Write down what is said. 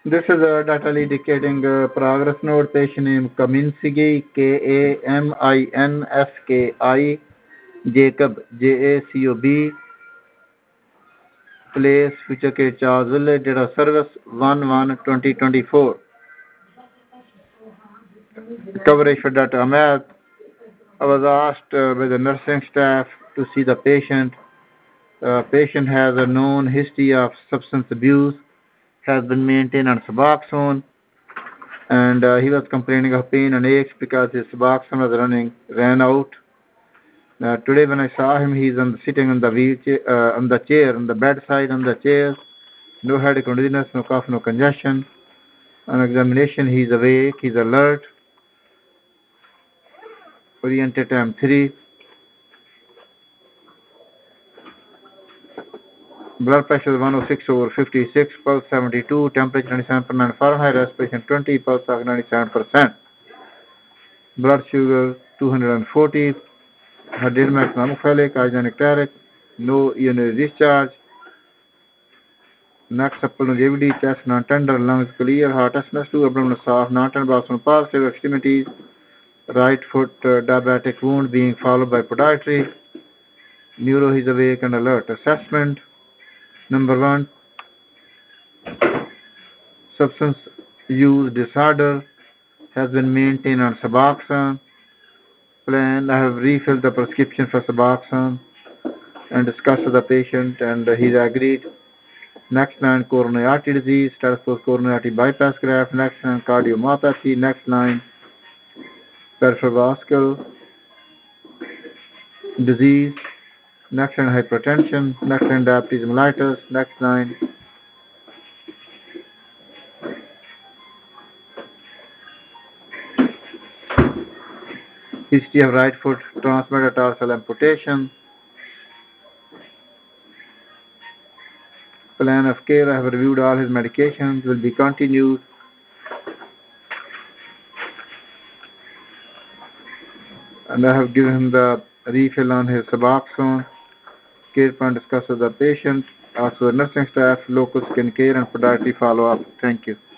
This is a data indicating progress note. Patient name Kaminski, Kaminski, Jacob, Jacob, place future K Charles, date of service 1/1/2024. Coverage for data. I was asked by the nursing staff to see the patient. Patient has a known history of substance abuse, has been maintained on Suboxone, and he was complaining of pain and aches because his Suboxone was ran out. Today when I saw him, he's sitting on the wheelchair, on the chair, on the bedside, on the chair. No headache, no dizziness, no cough, no congestion. On examination, he's awake, he's alert. Oriented time 3. Blood pressure 106/56, pulse 72, temperature 97.9 Fahrenheit, respiration 20, pulse of 97%. Blood sugar 240, her diastolic normophilic, isogenic, no urinary discharge, neck supple, no JVD, chest non-tender, lungs clear, heart SNS2, abdomen soft, non-tender, bathroom positive, extremities, right foot diabetic wound being followed by podiatry, neuro is awake and alert. Assessment number 1, substance use disorder, has been maintained on Suboxone. Plan, I have refilled the prescription for Suboxone and discussed with the patient, and he's agreed. Next line, coronary artery disease, status post coronary artery bypass graft. Next line, cardiomyopathy. Next line, peripheral vascular disease. Next line, hypertension. Next line, diabetes mellitus. Next line, history of right foot transmetatarsal amputation. Plan of care, I have reviewed all his medications, will be continued. And I have given him the refill on his Suboxone. Care plan discussed with the patient, also the nursing staff, local skin care and podiatry follow-up. Thank you.